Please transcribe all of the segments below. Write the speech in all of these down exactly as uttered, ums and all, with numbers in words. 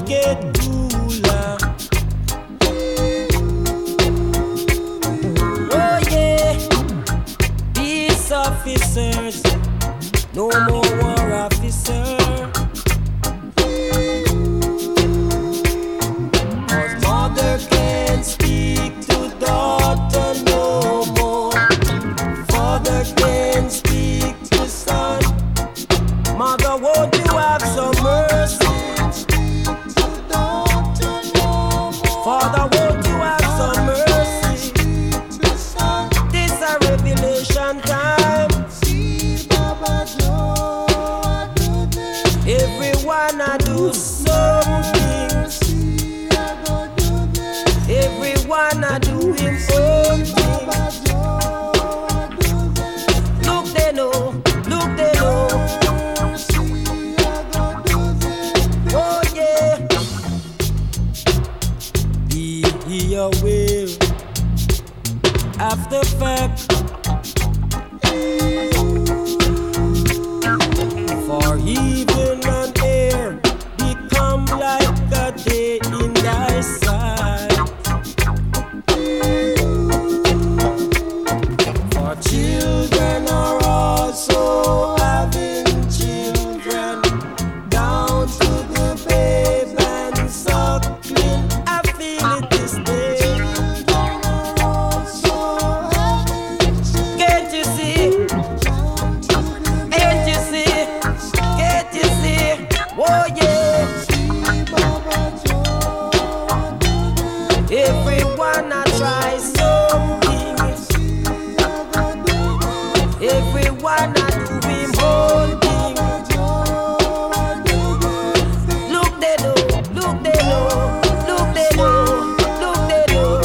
get cooler. Oh yeah, peace officers, no more war officers. Cause mother can't speak to daughter no more. Father can't speak to son. Mother, won't you have some mercy? Father, won't you have some mercy? This a revelation time. Everyone I do something. Everyone I do him something. Look they know, look they know. Oh yeah. Be aware. After fact. For evil and air become like a day in thy sight. For children are also having children, down to the babe and suckling. I feel it this day. Can't you see? Can't you see? Can't you see? Oh yeah. Everyone I try something. Everyone I do him holding. Look they know, look they know, look they know, look they know.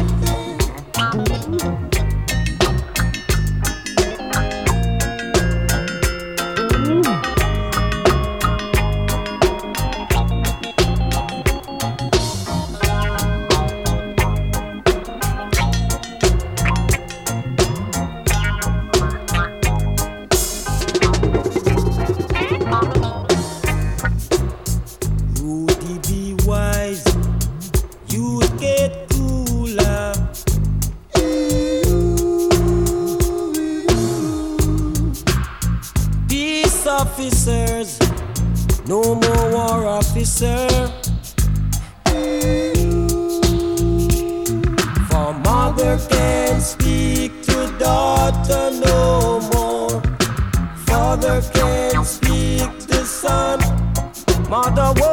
Rudy, be wise, you get cooler. Peace officers, no more war officer. For mother can't speak to daughter no more. Father can't speak to son. Mother